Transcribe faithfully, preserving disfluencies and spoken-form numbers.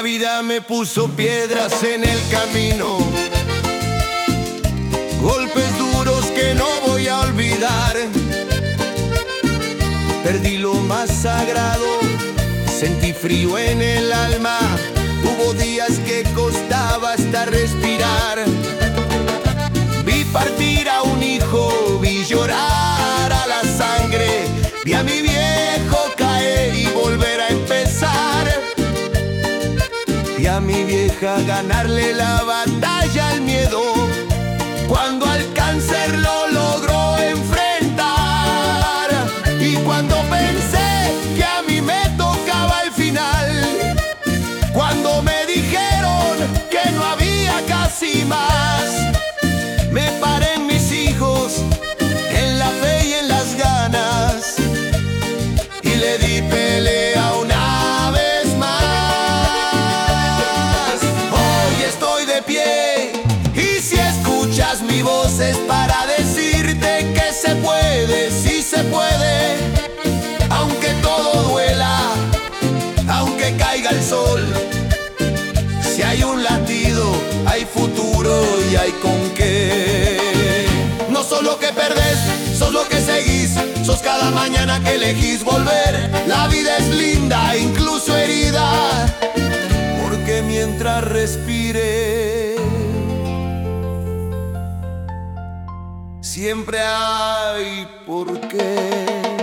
La vida me puso piedras en el camino, golpes duros que no voy a olvidar. Perdí lo más sagrado, sentí frío en el alma. Hubo días que costaba hasta respirar. Vi partir a un hijo, vi llorar a la sangre, vi a mi viejo caer y volver a empezar. Vi a mi vieja ganarle la batalla al miedo, cuando al cáncer lo logró enfrentar. Y cuando pensé que a mí me tocaba el final, cuando me dijeron que no había casi más, me paré en mis hijos, en la fe y en las ganas, y le di pelea una vez más. Hoy estoy de pie, y si escuchas mi voz es para decirte que se puede, sí se puede. Aunque todo duela, aunque caiga el sol, si hay un latido, hay futuro y hay con qué. No sos lo que perdés, sos lo que seguís, sos cada mañana que elegís volver. La vida es linda, incluso herida, porque mientras respire, siempre hay por qué.